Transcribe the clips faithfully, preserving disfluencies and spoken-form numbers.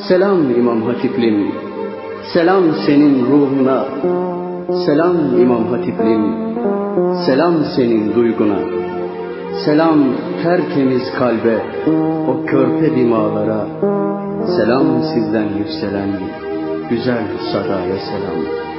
Selam İmam Hatiplim, selam senin ruhuna. Selam İmam Hatiplim, selam senin duyguna. Selam tertemiz kalbe, o körpe dimalara. Selam sizden yükselen güzel sadaya selam.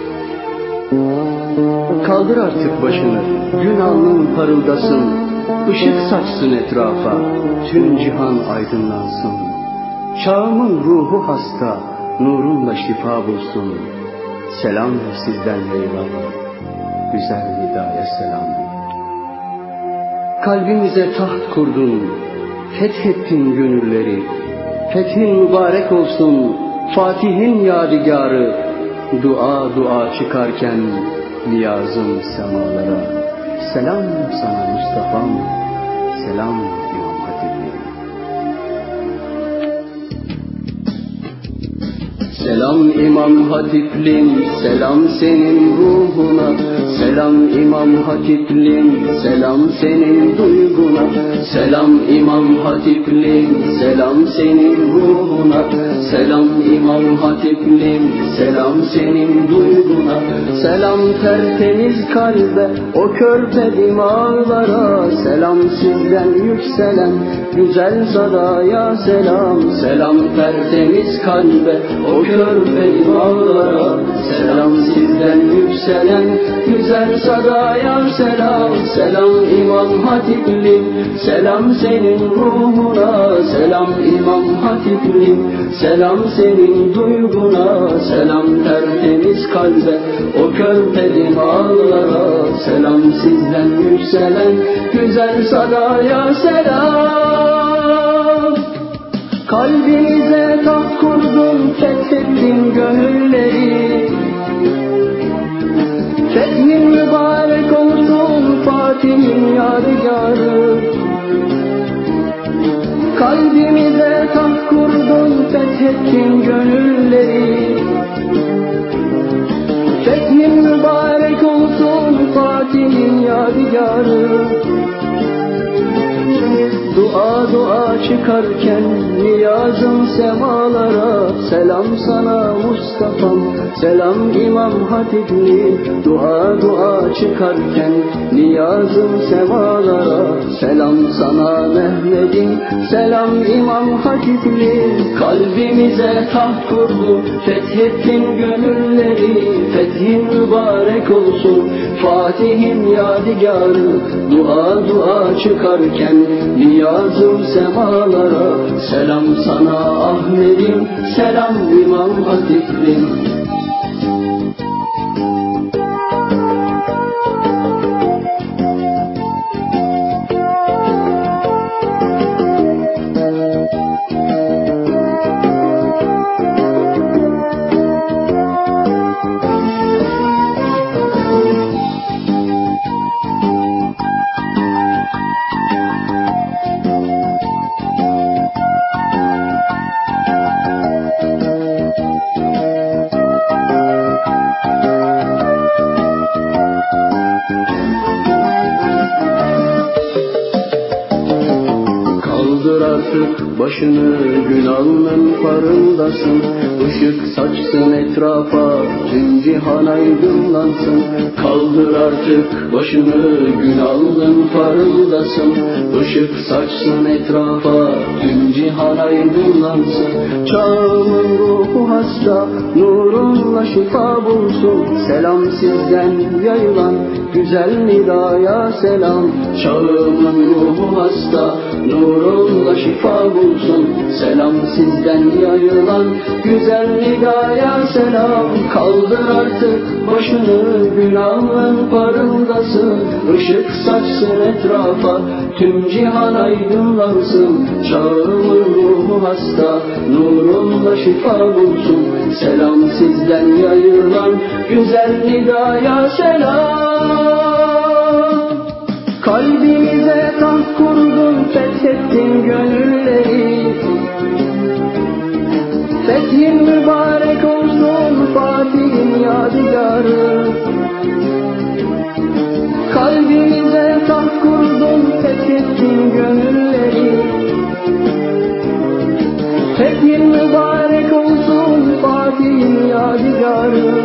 Kaldır artık başını, gün alnın parıldasın. Işık saçsın etrafa, tüm cihan aydınlansın. Çağımın ruhu hasta, nurunla şifa bulsun. Selam sizden eyvallah, güzel nidaya selam. Kalbimize taht kurdun, fethettin gönülleri. Fethin mübarek olsun, Fatih'in yadigarı. Dua dua çıkarken niyazım semalara. Selam sana Mustafa'm, selam İmam Hatip'im. Selam İmam Hatip'lim, selam senin ruhuna. Selam İmam Hatip'lim, selam senin duyguna. Selam İmam Hatip'lim, selam senin ruhuna. Selam İmam Hatip'lim, selam senin duyguna. Selam tertemiz kalbe, o körpe dimağlara. Selam sizden yükselen güzel sadaya selam. Selam tertemiz kalbe, o körpe dimağlara. Selam sizden yükselen güzel sadaya selam. Selam İmam Hatip'lim, selam senin ruhuna. Selam İmam Hatip'lim, selam senin duyguna. Selam tertemiz kalbe, o körpe dimağlara. Selam sizden yükselen güzel sadaya selam. Kalbinize taht kurdun, fethettin gönülleri. Fethin mübarek olsun, Fatih'in yadigarı. Kalbimize taht kurdun, fethettin gönülleri. Fethin mübarek olsun, Fatih'in yadigarı. Dua dua çıkarken niyazım semalara. Selam sana Mustafa'm, selam İmam Hatip'lim. Dua dua çıkarken niyazım semalara. Selam sana Mehmet'im, selam İmam Hatip'lim. Kalbimize taht kurdu, fethettin gönülleri. Fethin mübarek olsun, Fatih'in yadigarı. Dua dua çıkarken niyazım semalara. Selam sana Ahmet'im, selam İmam Hatip'lim. Kaldır artık başını, gün alnın farındasın. Işık saçsın etrafa, tüm cihan aydınlansın. Kaldır artık başını, gün alnın farındasın. Işık saçsın etrafa, tüm cihan aydınlansın. Çağımın ruhu hasta, nurunla şifa bulsun. Selam sizden yayılan güzel nidaya selam. Çağımın ruhu hasta, nurunla şifa bulsun. Selam sizden yayılan güzel nidaya selam. Kaldır artık başını, günahın parıldasın. Işık saçsın etrafa, tüm cihan aydınlansın. Çağımın ruhu hasta, nurunla şifa bulsun. Selam sizden yayılan güzel nidaya selam. Kalbimize taht kurdun, fethettin gönülleri. Fethin mübarek olsun, Fatih'in yadigarı. Kalbimize taht kurdun, fethettin gönülleri. Fethin mübarek olsun Fatih'in yadigarı.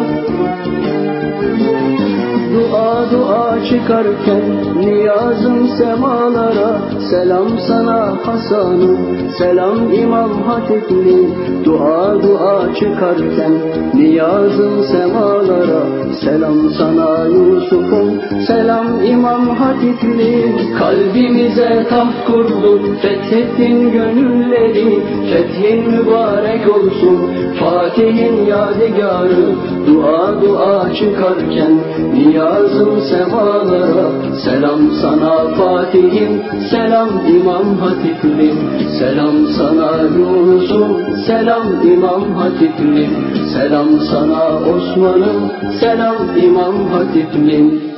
Dua dua çıkarken niyazım semalara, selam sana Hasan'ım, selam İmam Hatipli. Dua dua çıkarken niyazım semalara, selam sana Yusuf'um, selam İmam Hatipli. Kalbimize taht kurdun, fethettin gönülleri, fethin mübarek olsun Fatih'in yadigarı. Dua dua çıkarken niyazım semalara, selam sana Fatih'im, selam İmam Hatipli. Selam sana Yunus'um, selam İmam Hatipli. Selam sana Osman'ım, selam İmam Hatipli.